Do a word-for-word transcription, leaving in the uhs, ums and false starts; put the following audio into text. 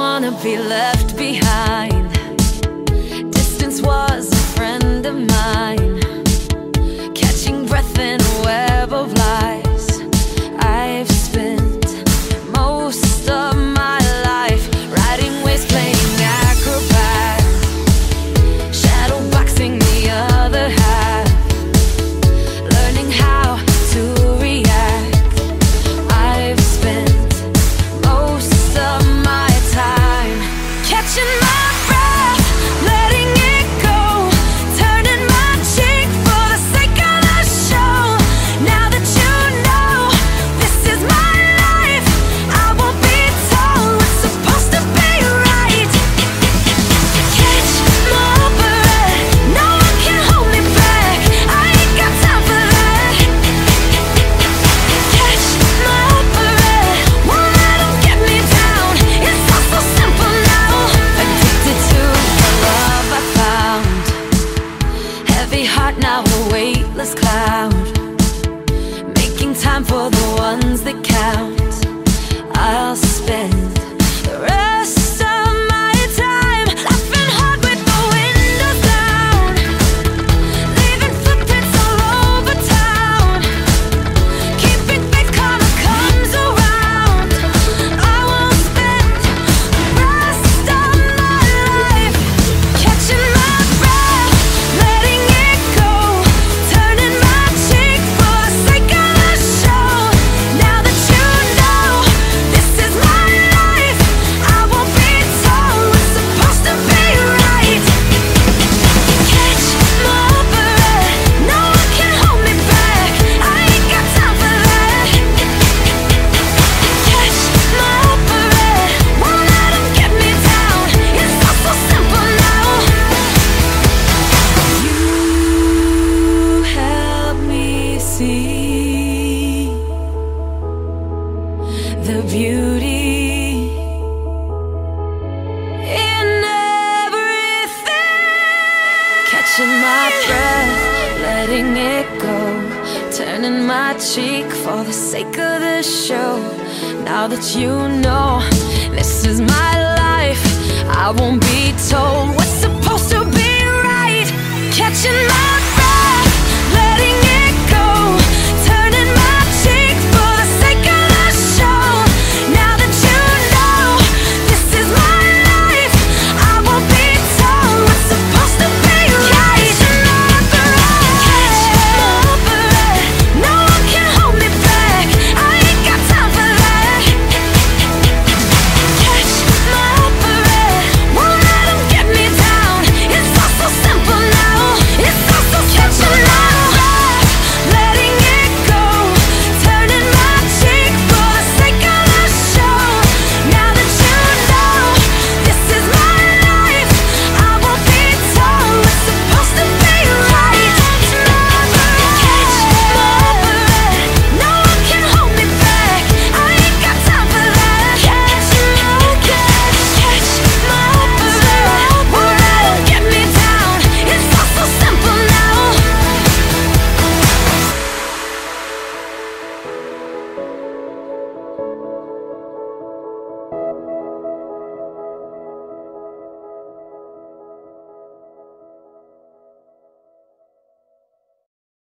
wanna be left behind. Distance was a friend of mine, catching breath in a web of lies. I've spent most of my life riding waves, playing acrobat, shadow boxing the other half, learning how to react. I've spent most of my time catching my breath, letting it go, turning my cheek for the sake of the show. Now that you know this is my life, I won't be told what's supposed to be right. Catch my breath, no one can hold me back, I ain't got time for that. Catch my breath, won't let 'em get me down, it's all so simple now. Addicted to the love I found, heavy heart now a weightless cloud, making time for the ones that count. I'll spend the rest of my time laughing hard with the windows down, leaving footprints all over town, keeping faith karma comes around. I won't spend the rest of my life catching my breath, letting it go, turning my cheek for the sake of the show. Now that you know this is my life, I won't be told what's supposed to be right. Catch my breath, no one can hold me back, I ain't got time for that. Catch my breath, won't let 'em get me down, it's all so simple now. You help me see the beauty in everything. Catching my breath, letting it go, turning my cheek for the sake of the show. Now that you know this is my life, I won't be